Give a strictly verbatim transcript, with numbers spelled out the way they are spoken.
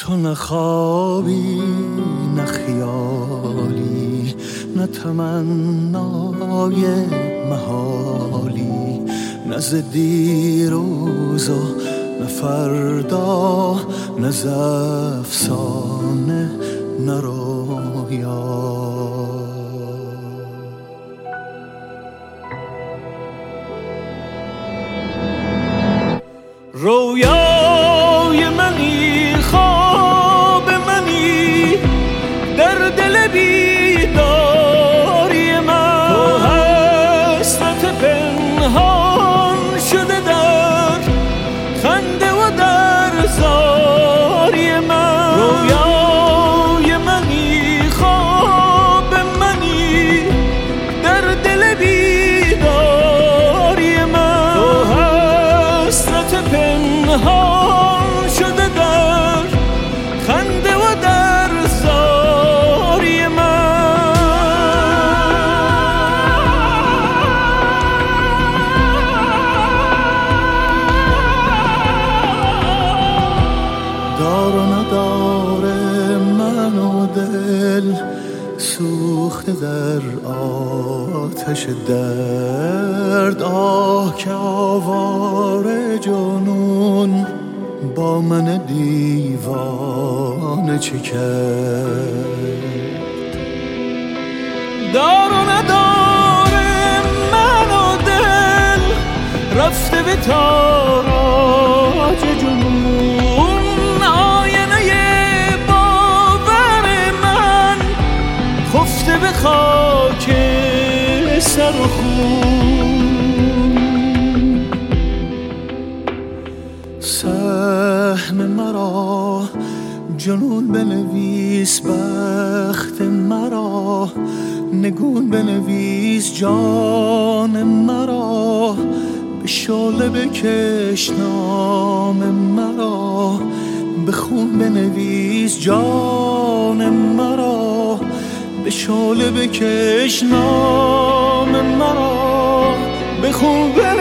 تو نه خوابی نه خیالی، نه تمنای محالی، نه ز دیروز و نه فردا، نه ز افسانه نه رویا. رویای منی، خواب منی، در دل بیداری من تو حسرت پنهان شده در خنده و در زاری من. رویای منی، خواب منی، در دل بیداری من تو حسرت پنهان شده در خنده و در زاری من. دار و نداره من و دل سوخته در آتش درد. آه که آواره جنون با من دیوانه چه کرد. دار و نداره من و دل رفته به تاراج جنون. آینه باور من خفته به خاک سر و خون. سهم مرا جنون بنویس، بخت مرا نگون بنویس، جان مرا به شعله بکش نام مرا، به خون بنویس جان مرا، به شعله بکش نام مرا، به خون